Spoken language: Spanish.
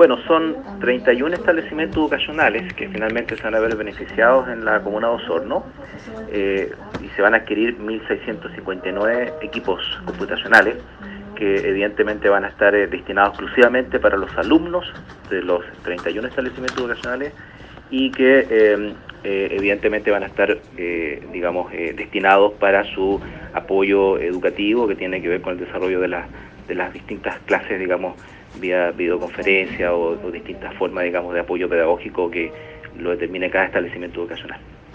Bueno, son 31 establecimientos educacionales que finalmente se van a ver beneficiados en la comuna de Osorno, y se van a adquirir 1.659 equipos computacionales que evidentemente van a estar destinados exclusivamente para los alumnos de los 31 establecimientos educacionales y que evidentemente van a estar, destinados para su apoyo educativo que tiene que ver con el desarrollo de las distintas clases, digamos, vía videoconferencia o distintas formas, digamos, de apoyo pedagógico que lo determine cada establecimiento educacional.